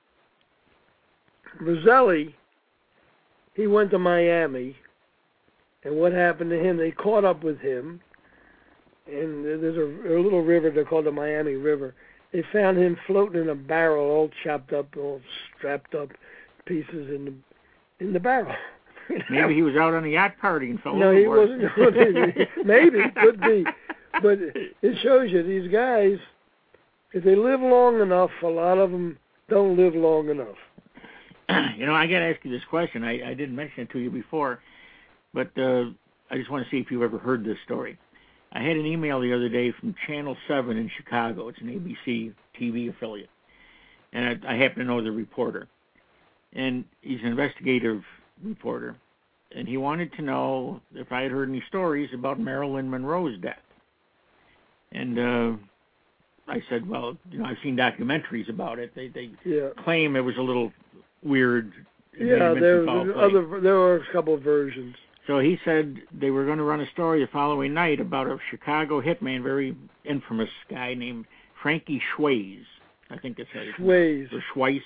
Roselli, he went to Miami, and what happened to him, they caught up with him, and there's a, a little river, they're called the Miami River. They found him floating in a barrel, all chopped up, all strapped up pieces in the in the barrel. Maybe he was out on a yacht party and fell no, overboard. No, he wasn't. Maybe, could be. But it shows you, these guys, if they live long enough, a lot of them don't live long enough. You know, I got to ask you this question. I, I didn't mention it to you before, but uh, I just want to see if you've ever heard this story. I had an email the other day from Channel seven in Chicago. It's an A B C T V affiliate. and I, I happen to know the reporter. And he's an investigative reporter. And he wanted to know if I had heard any stories about Marilyn Monroe's death. And uh, I said, well, you know, I've seen documentaries about it. They they yeah. claim it was a little weird. Yeah, there was other. There were a couple of versions. So he said they were going to run a story the following night about a Chicago hitman, very infamous guy named Frankie Schweiz. I think that's how you Schweiz. Or Schweiz.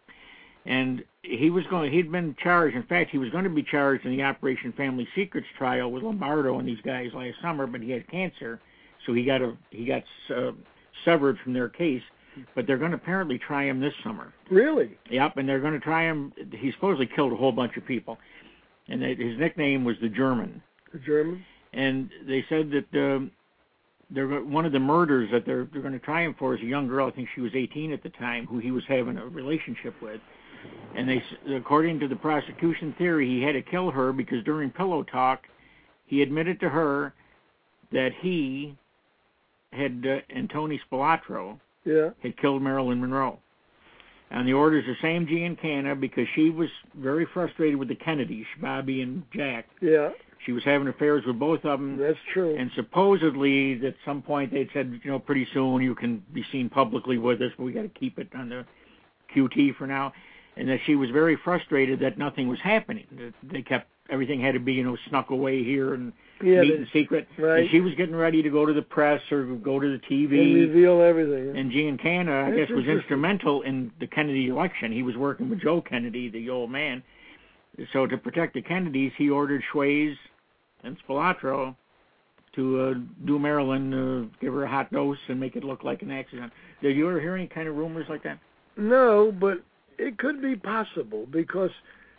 And he was going. He'd been charged. In fact, he was going to be charged in the Operation Family Secrets trial with Lombardo and these guys last summer, but he had cancer, so he got a he got uh, severed from their case. But they're going to apparently try him this summer. Really? Yep, and they're going to try him. He supposedly killed a whole bunch of people, and his nickname was the German. The German. And they said that um, they're one of the murders that they're they're going to try him for is a young girl. I think she was eighteen at the time, who he was having a relationship with. And they, according to the prosecution theory, he had to kill her because during pillow talk, he admitted to her that he had, uh, and Tony Spilatro, yeah. had killed Marilyn Monroe. And the orders the same Giancana because she was very frustrated with the Kennedys, Bobby and Jack. Yeah. She was having affairs with both of them. That's true. And supposedly, at some point, they'd said, you know, pretty soon you can be seen publicly with us, but we got to keep it on the Q T for now. And that she was very frustrated that nothing was happening. That they kept, everything had to be, you know, snuck away here and yeah, meet in secret. Right. And she was getting ready to go to the press or go to the T V. And reveal everything. And Giancana, I guess, was instrumental in the Kennedy election. He was working with Joe Kennedy, the old man. So to protect the Kennedys, he ordered Schweiz and Spilatro to uh, do Marilyn, uh, give her a hot dose and make it look like an accident. Did you ever hear any kind of rumors like that? No, but it could be possible because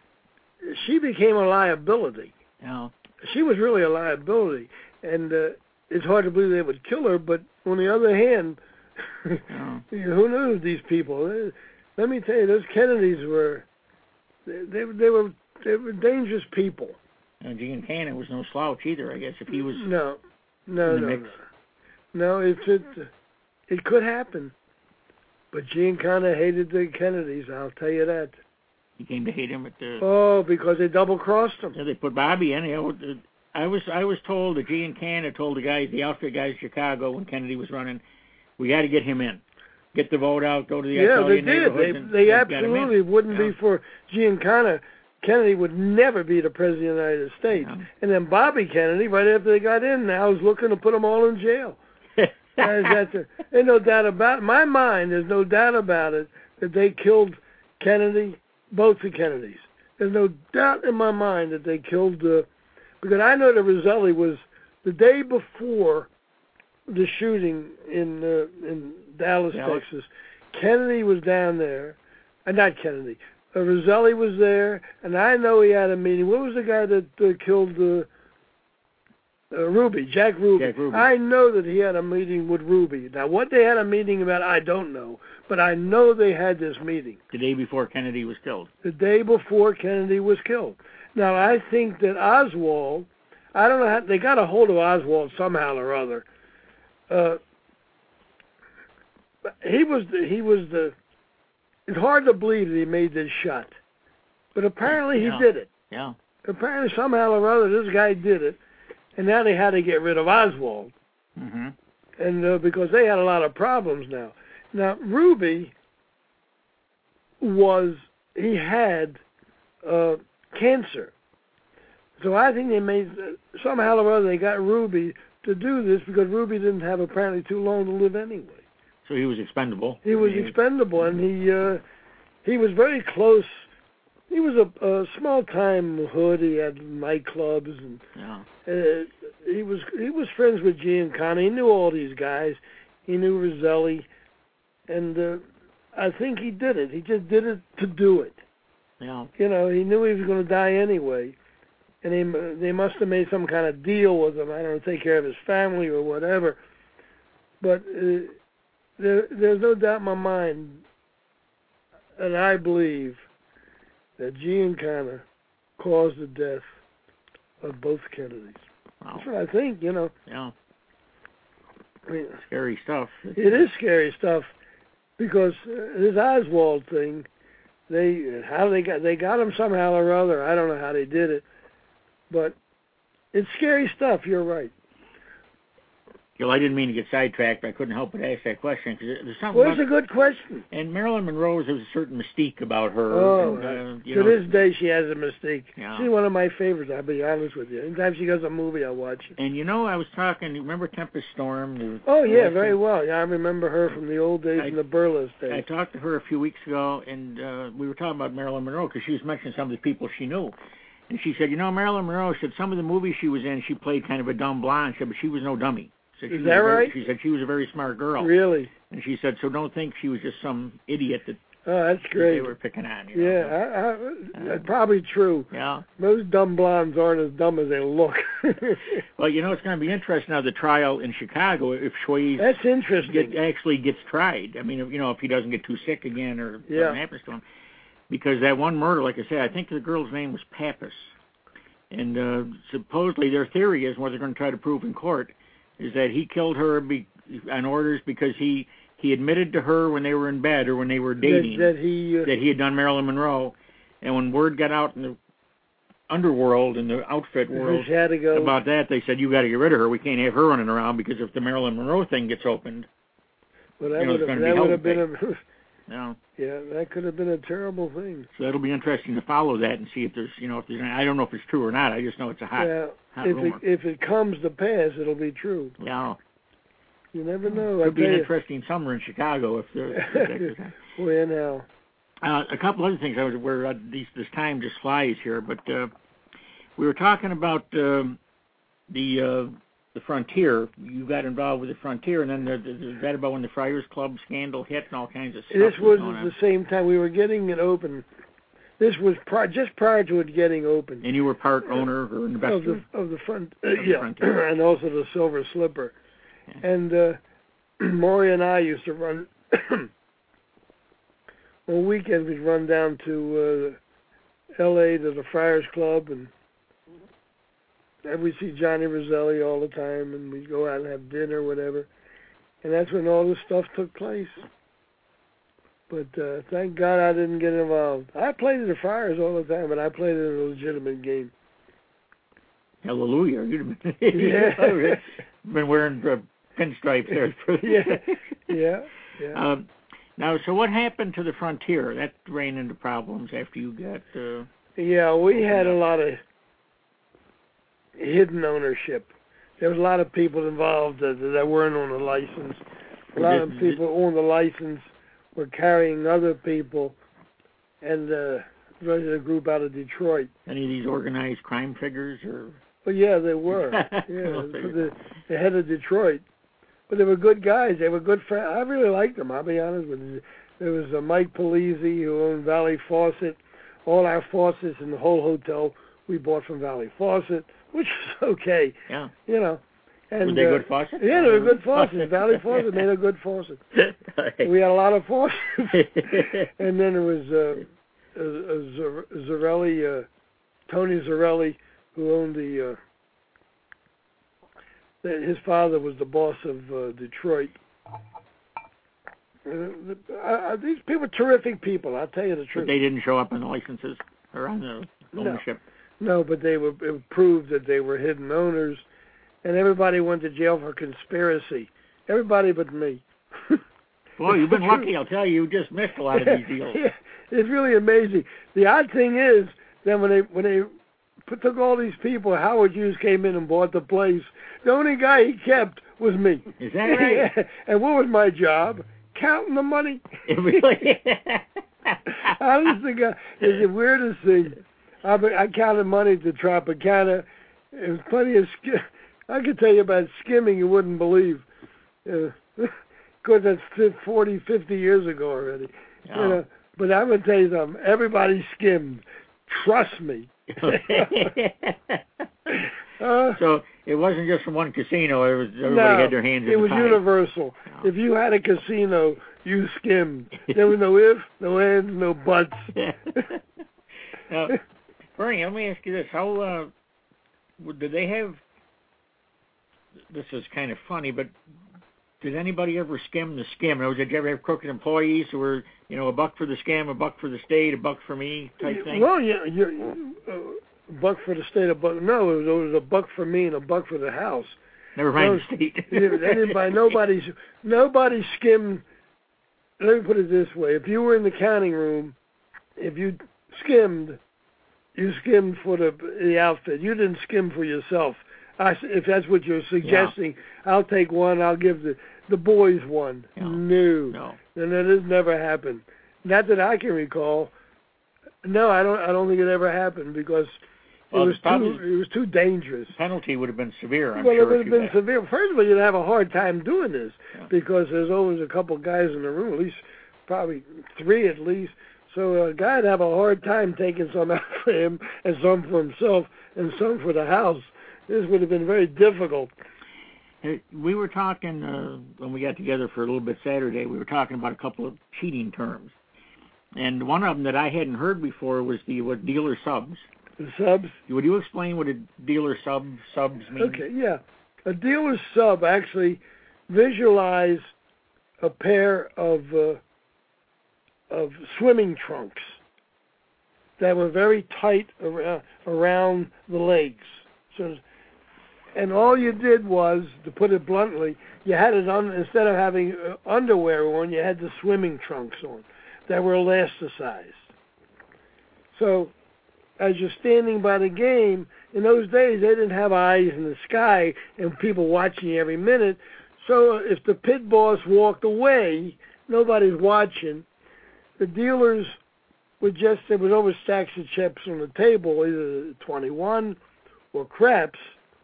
she became a liability. Yeah. She was really a liability, and uh, it's hard to believe they would kill her. But on the other hand, yeah. who knew these people? Let me tell you, those Kennedys were they they, they were they were dangerous people. And Giancana was no slouch either, I guess. If he was no, no, in the no, mix. no, no. It it it could happen. But Giancana hated the Kennedys, I'll tell you that. He came to hate him at the... Oh, because they double-crossed him. Yeah, they put Bobby in. You know, I was I was told that Giancana told the guys, the outfit guys in Chicago when Kennedy was running, we got to get him in. Get the vote out, go to the yeah, they did. They, they absolutely wouldn't yeah. be for Giancana. Kennedy would never be the President of the United States. Yeah. And then Bobby Kennedy, right after they got in, now is looking to put them all in jail. There's no doubt about it. In my mind, there's no doubt about it that they killed Kennedy, both the Kennedys. There's no doubt in my mind that they killed, uh, because I know that Roselli was, the day before the shooting in uh, in Dallas, Dallas, Texas, Kennedy was down there, uh, not Kennedy, uh, Roselli was there, and I know he had a meeting. What was the guy that uh, killed uh, Uh, Ruby, Jack Ruby. Jack Ruby. I know that he had a meeting with Ruby. Now, what they had a meeting about, I don't know. But I know they had this meeting. The day before Kennedy was killed. The day before Kennedy was killed. Now, I think that Oswald, I don't know how, they got a hold of Oswald somehow or other. Uh, he was the, he was the, it's hard to believe that he made this shot. But apparently yeah. he did it. Yeah. Apparently somehow or other this guy did it. And now they had to get rid of Oswald, mm-hmm. and uh, because they had a lot of problems now. Now Ruby was he had uh, cancer, so I think they made somehow or other they got Ruby to do this because Ruby didn't have apparently too long to live anyway. So he was expendable. He was expendable, and he uh, he was very close. He was a, a small-time hood. He had nightclubs, and yeah. uh, he was he was friends with Giancana. He knew all these guys. He knew Roselli, and uh, I think he did it. He just did it to do it. Yeah. You know, he knew he was going to die anyway, and they they must have made some kind of deal with him. I don't know, take care of his family or whatever. But uh, there, there's no doubt in my mind, and I believe that Giancana caused the death of both Kennedys. Wow. That's what I think, you know. Yeah. I mean, scary stuff. It is scary stuff. because uh, this Oswald thing, they how they got they got him somehow or other. I don't know how they did it, but it's scary stuff. You're right. Well, I didn't mean to get sidetracked, but I couldn't help but ask that question because there's something. Well, it's a good question. And Marilyn Monroe, there's a certain mystique about her. Oh, and, uh, you to know, this day, she has a mystique. Yeah. She's one of my favorites. I'll be honest with you. Anytime she does a movie, I watch it. And you know, I was talking. You remember Tempest Storm? The, Oh yeah, the very well. Yeah, I remember her from the old days I, and the burlesque days. I talked to her a few weeks ago, and uh, we were talking about Marilyn Monroe because she was mentioning some of the people she knew. And she said, you know, Marilyn Monroe said some of the movies she was in, she played kind of a dumb blonde. She said, but she was no dummy. Said Is she that was very, right? She said she was a very smart girl. Really? And she said, so don't think she was just some idiot that, Oh, that's that great. they were picking on. You Yeah, know? I, I, that's probably true. Yeah. Most dumb blondes aren't as dumb as they look. Well, you know, it's going to be interesting now, the trial in Chicago, if Swayze That's interesting. get, actually gets tried. I mean, if, you know, if he doesn't get too sick again or Yeah. something happens to him. Because that one murder, like I said, I think the girl's name was Pappas. And uh, supposedly their theory is, what they're going to try to prove in court, is that he killed her be, on orders because he, he admitted to her when they were in bed or when they were dating that, that he uh, that he had done Marilyn Monroe. And when word got out in the underworld and the outfit world he had to go. about that, they said, you got to get rid of her. We can't have her running around because if the Marilyn Monroe thing gets opened, Well, that you know, would it's have gonna be that hell would to have been pay. a you know. yeah, that could have been a terrible thing. So it'll be interesting to follow that and see if there's, you know, if there's. I don't know if it's true or not. I just know it's a hot, Yeah, hot if rumor. it if it comes to pass, it'll be true. Yeah. You never know. I Could be tell an you. interesting summer in Chicago if there. Well, now. Uh, a couple other things. I was where uh, these, this time just flies here, but uh, we were talking about um, the uh, the Frontier. You got involved with the Frontier, and then the, the, the, that about when the Friars Club scandal hit and all kinds of stuff. This was going at on. the same time we were getting it open. This was pri- just prior to it getting open. And you were part owner or investor of the of the front, uh, Of the yeah, Frontier. and also the Silver Slipper. Yeah. And uh, Maury and I used to run on weekends. We'd run down to uh, L A to the Friars Club, and and we'd see Johnny Roselli all the time, and we'd go out and have dinner, whatever. And that's when all this stuff took place. But uh, thank God I didn't get involved. I played at the Friars all the time, but I played in a legitimate game. Hallelujah! You'd been, Yeah. been wearing uh, pinstripes there. yeah, yeah, yeah. Um, now, so what happened to the Frontier? That ran into problems after you got. Uh, Yeah, we had a lot of hidden ownership. There was a lot of people involved that, that weren't on the license. A lot of people on the license were carrying other people, and uh, running a group out of Detroit. Any of these organized crime figures, or? Well, yeah, they were. Yeah, for the, the head of Detroit. But they were good guys. They were good friends. I really liked them, I'll be honest with you. There was uh, Mike Polizzi, who owned Valley Faucet. All our faucets in the whole hotel we bought from Valley Faucet, which was okay. Yeah. You know. And, were they uh, good faucets? Yeah, they were good faucets. Valley Faucet made a good faucet. We had a lot of faucets. And then there was uh, uh, uh, Zarelli, uh, Tony Zarelli, who owned the, uh, the, his father was the boss of uh, Detroit. Uh, uh, these people are terrific people, I'll tell you the truth. But they didn't show up on the licenses or on the ownership? No, no, but they were, it proved that they were hidden owners, and everybody went to jail for conspiracy. Everybody but me. Boy, you've been lucky, I'll tell you. You just missed a lot of these deals. Yeah, it's really amazing. The odd thing is that when they when they put, took all these people, Howard Hughes came in and bought the place. The only guy he kept was me. Is that right? Yeah. And what was my job? Counting the money. Really? Honest to God, it's the weirdest thing. I, I counted money at the Tropicana. There was plenty of skim. I could tell you about skimming you wouldn't believe. Uh, Because that's forty, fifty years ago already. Oh. You know, but I'm going to tell you something. Everybody skimmed. Trust me. uh, So it wasn't just from one casino. It was everybody no, had their hands in it the was pie. universal. Oh. If you had a casino, you skimmed. There was no if, no ands, no buts. Now, Bernie, let me ask you this: How uh, did they have? This is kind of funny, but did anybody ever skim the skim? Or did you ever have crooked employees who were, you know, a buck for the scam, a buck for the state, a buck for me type thing? Well, yeah, you, uh, a buck for the state, a buck. No, it was, it was a buck for me and a buck for the house. Never mind no, the state. anybody, nobody's, nobody skimmed. Let me put it this way: if you were in the counting room, if you skimmed, you skimmed for the the outfit. You didn't skim for yourself. I, if that's what you're suggesting, yeah. I'll take one. I'll give the the boys one. No, no, no. and that has never happened. Not that I can recall. No, I don't. I don't think it ever happened because well, it was too. It was too dangerous. The penalty would have been severe. I'm well, sure it would have been had. severe. First of all, you'd have a hard time doing this yeah. because there's always a couple guys in the room, at least probably three at least. So a guy'd have a hard time taking some out for him and some for himself and some for the house. This would have been very difficult. We were talking, uh, when we got together for a little bit Saturday, we were talking about a couple of cheating terms. And one of them that I hadn't heard before was the what dealer subs. The subs? Would you explain what a dealer sub subs means? Okay, yeah. A dealer sub actually visualize a pair of uh, of swimming trunks that were very tight around, around the legs. So, and all you did was, to put it bluntly, you had it on, instead of having uh, underwear on, you had the swimming trunks on that were elasticized. So, as you're standing by the game, in those days they didn't have eyes in the sky and people watching you every minute. So if the pit boss walked away, nobody's watching. The dealers would just, there was always stacks of chips on the table, either twenty-one or craps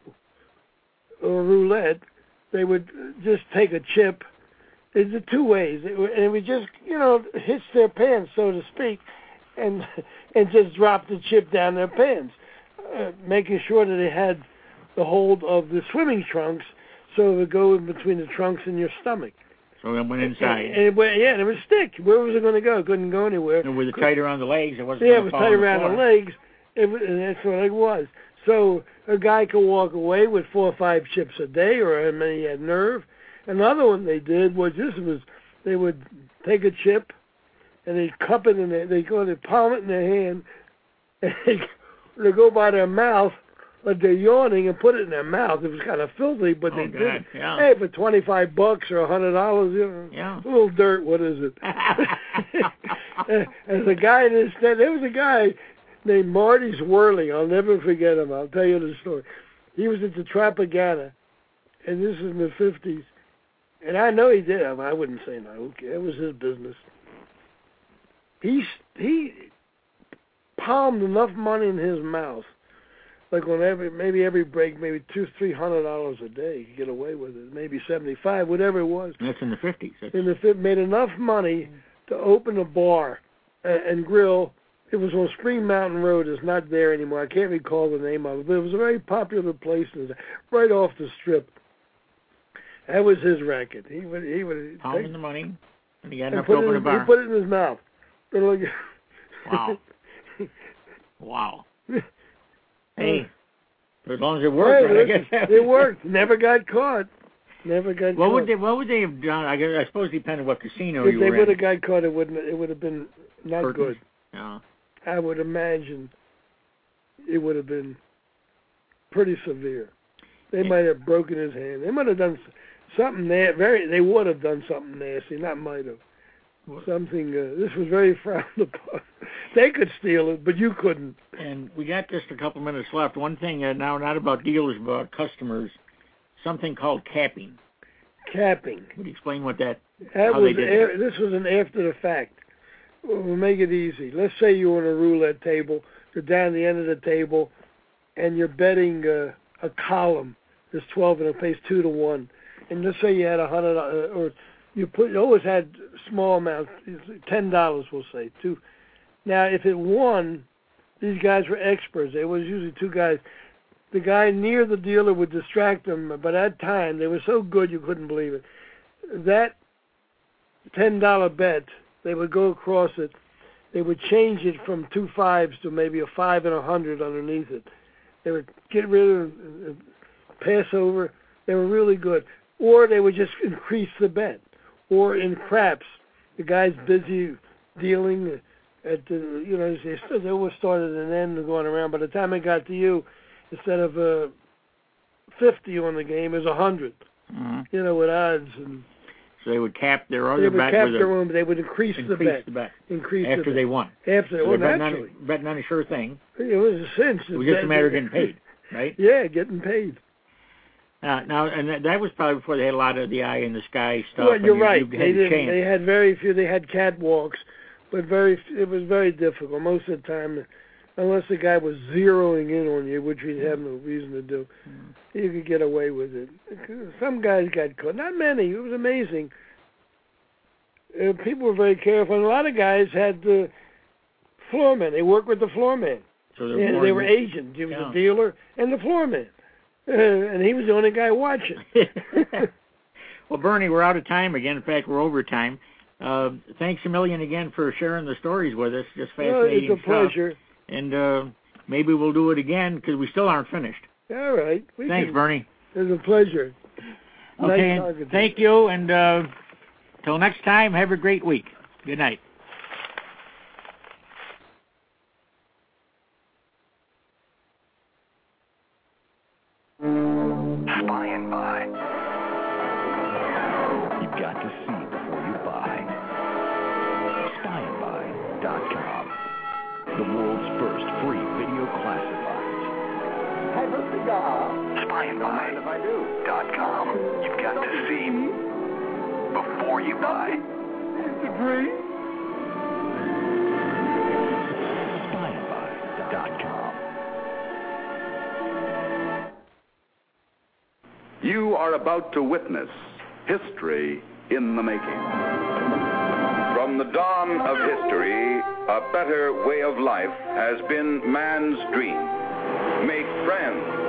or roulette. They would just take a chip. They did two ways. It would, and it would just, you know, hitch their pants, so to speak, and and just drop the chip down their pants, uh, making sure that they had the hold of the swimming trunks so it would go in between the trunks and your stomach. So it went inside. And it went, yeah, and it would stick. Where was it going to go? It couldn't go anywhere. And with it tight around the legs, it wasn't Yeah, going it was to fall tight on the around floor. the legs, it, was- and that's what it was. So a guy could walk away with four or five chips a day, or how many he had nerve. Another one they did was this was they would take a chip and they'd cup it in their, they go they palm it in their hand, and they they go by their mouth like they're yawning and put it in their mouth. It was kind of filthy, but Oh, they God, did it. yeah. Hey, for twenty five bucks or a hundred dollars, you know, Yeah. a little dirt. What is it? As a guy in this, there was a guy named Marty Swirling. I'll never forget him. I'll tell you the story. He was at the Tropicana, and this is in the fifties. And I know he did. I, mean, I wouldn't say no. Okay, it was his business. He he palmed enough money in his mouth, like on every maybe every break, maybe two three hundred dollars a day. He could get away with it. Maybe seventy five, whatever it was. That's in the fifties. That's... In the fit made enough money to open a bar and, and grill. It was on Spring Mountain Road. It's not there anymore. I can't recall the name of it, but it was a very popular place. It was right off the strip. That was his racket. He would he would Palming take, the money, and he got and enough to put it open in, a bar. He put it in his mouth. And look, Wow. Wow. Hey, for as long as it worked, Hey, right, I listen, guess. it worked. Never got caught. Never got What caught. would they? What would they have done? I, guess, I suppose it depended what casino if you they were would in. have got caught, it wouldn't. It would have been not Curtains. good. Yeah. I would imagine it would have been pretty severe. They might have broken his hand. They might have done something there. Very. They would have done something nasty. Not might have. What? Something. Uh, this was very frowned upon. They could steal it, but you couldn't. And we got just a couple minutes left. One thing uh, now, not about dealers, but about customers. Something called capping. Capping. Would you explain what that? That how was they did a, this was an after the fact. We'll make it easy. Let's say you're on a roulette table. You're down the end of the table, and you're betting uh, a column. There's twelve, and it pays two to one. And let's say you had a hundred, uh, or you put. You always had small amounts, ten dollars, we'll say two. Now, if it won, these guys were experts. It was usually two guys. The guy near the dealer would distract them, but at time they were so good you couldn't believe it. That ten dollar bet, they would go across it. They would change it from two fives to maybe a five and a hundred underneath it. They would get rid of it, pass over. They were really good. or they would just increase the bet. Or in craps, the guy's busy dealing at the, you know, they still they always started an end and going around. By the time it got to you, instead of uh, fifty on the game, it was a hundred. Mm-hmm. You know, with odds and. So they would cap their other they would bet cap with their a, own, they would increase, increase the bet. the bet increase after the bet. they won. After they so won, betting naturally. on, betting on a sure thing. It was a cinch. It was just a matter of getting paid, right? Yeah, getting paid. Uh, now, and that, that was probably before they had a lot of the eye in the sky stuff. Well, you're and you, right. You they had a didn't. chance. They had very few. They had catwalks, but very. It was very difficult most of the time, unless the guy was zeroing in on you, which he'd have no reason to do. Mm. You could get away with it. Some guys got caught. Not many. It was amazing. Uh, people were very careful, and a lot of guys had the floorman. They worked with the floorman. So and they were agents. He was yeah. a dealer and the floorman. Uh, and he was the only guy watching. Well, Bernie, we're out of time again. In fact, we're over time. Uh, thanks a million again for sharing the stories with us. Just fascinating well, it's a stuff. pleasure. And uh, maybe we'll do it again because we still aren't finished. All right. We Thanks, can. Bernie. It was a pleasure. Okay, nice and thank you. And uh, till next time, have a great week. Good night. Spying by. You've got to see before you buy. spying by dot com. The world's first free video classifieds. Have a cigar. spying by dot com. You've got to see before you buy. It's a dream. spying by dot com. You are about to witness history in the making. From the dawn of history, a better way of life has been man's dream. Make friends